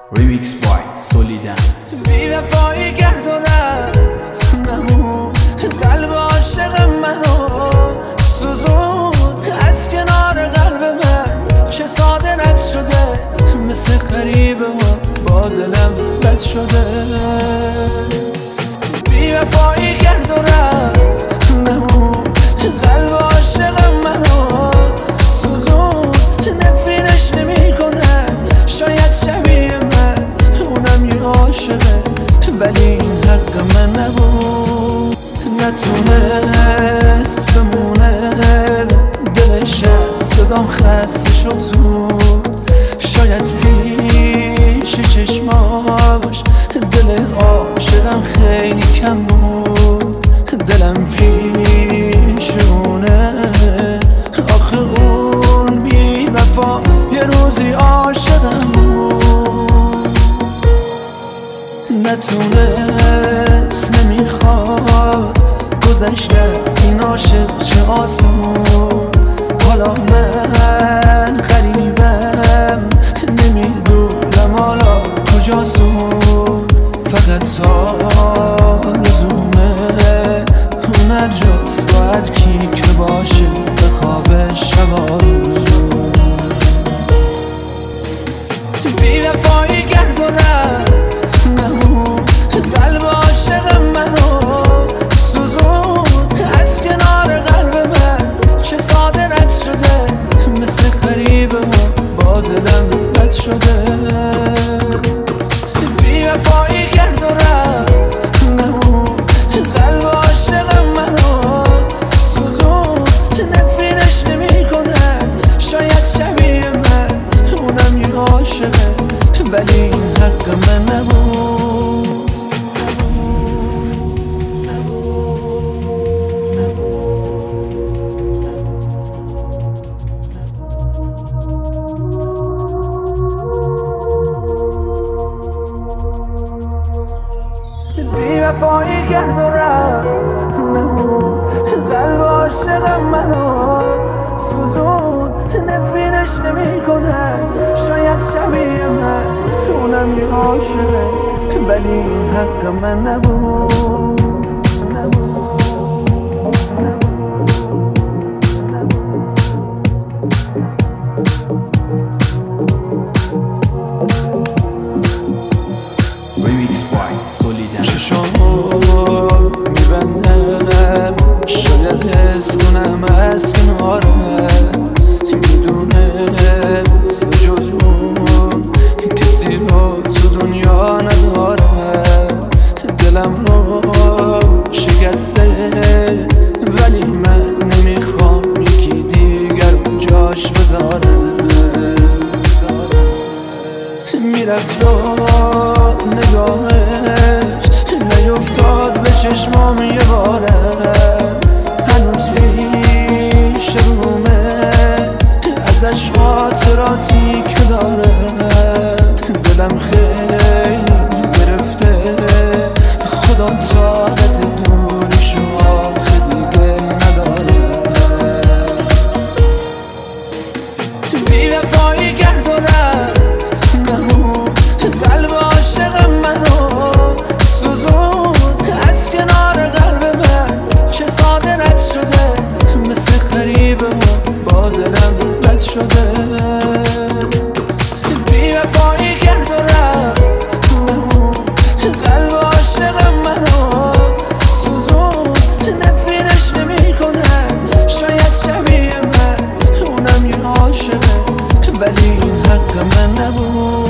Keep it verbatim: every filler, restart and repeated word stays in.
Remix by Solidance. بی وفایی کرد و رفت نمون قلب عاشق منو سوزون از کنار قلب من. چه ساده رد شده مثل غریبه و با دلم بد شده. بی وفایی کرد و رفت نمون قلب عاشق منو سوزون. نفرینش نمی کنم شاید شبیه من اونم یه عاشقه ولی این حق من نبود. نتونست بمونه دلشم صدام خسته شد زود. شاید پیش چشماش دل عاشقم خیلی کم بود. دلم پیشونه آخه اون بی وفا یه روزی عاشقم بود. نتونست نمیخواد گذشته از این عاشق چه آسون. حالا من غریبم نمیدونم حالا کجاسون. فقط آرزومه اون هر جاست باید کی که باشه به خواب شب روز. بی وفایی کرد و رفت نمون قلب عاشق منو سوزون. از کنار قلب من چه ساده رد شده مثل غریبه و با دلم بد شده. بی وفایی کرد و رفت نمون قلب عاشق منو سوزون. نفرینش نمی کنم شاید شبیه من اونم یه عاشقه ولی این حق من نبود. بی وفایی کرد و رفت نمون قلب عاشق منو سوزون. نفرینش نمی کنم شاید شبیه من اونم یه عاشقه ولی این حق من نبود. Remix by Solidance. چشامو میبندم شاید حس کنم از کنارم. میدونست جز اون کسی رو تو دنیا ندارم. دلم رو شکسته ولی من نمیخوام یکی دیگر جاش بذارم. میرفت و نگاهش نیفتاد به چشمام یه بارم. هنوز پیش رومه ازش خاطراتی که دارم. دلم خیلی گرفته خدا طاقت دورشو آخه دیگه نداره. بی وفایی کرد و رفت نمون قلب عاشق منو سوزون. از کنار قلب من چه ساده رد شده مثل غریبه و با دلم بد شده. بی وفایی کرد و رفت نمون قلب عاشق منو سوزون. نفرینش نمی کنم شاید شبیه من اونم یه عاشقه ولی این حق من نبود.